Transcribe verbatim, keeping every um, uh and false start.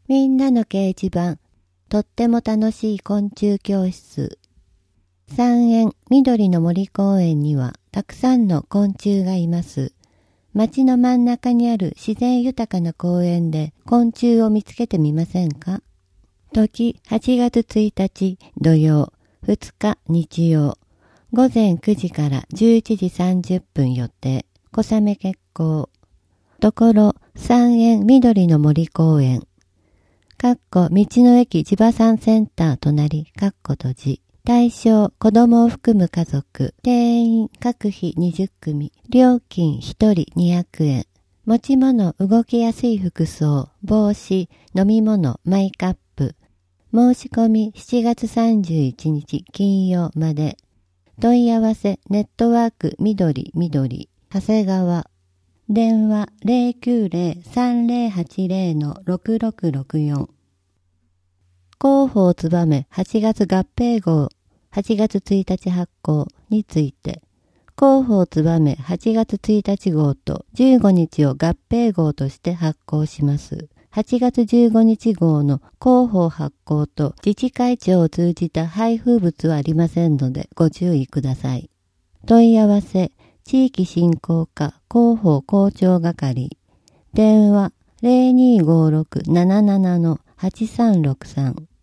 みんなの掲示板、とっても楽しい昆虫教室。三円緑の森公園にはたくさんの昆虫がいます。街の真ん中にある自然豊かな公園で昆虫を見つけてみませんか？時はちがつついたち土曜、ふつか日曜、午前くじからじゅういちじさんじゅっぷん予定、小雨決行。ところ三円緑の森公園。かっこ道の駅地場産センター隣、かっこ閉じ。対象、子供を含む家族。定員、各日にじゅっくみ。料金ひとりにひゃくえん。持ち物、動きやすい服装、帽子、飲み物、マイカップ。申し込みしちがつさんじゅういちにち金曜まで。問い合わせ、ネットワーク緑緑、長谷川。電話 ゼロきゅうゼロ さんゼロはちゼロ ろくろくろくよん。広報つばめはちがつ合併号はちがつついたち発行について、広報つばめはちがつついたち号とじゅうごにちを合併号として発行します。はちがつじゅうごにち号の広報発行と自治会長を通じた配布物はありませんのでご注意ください。問い合わせ、地域振興課広報校長係。電話 ゼロにーごーろくなななのはちさんろくさん。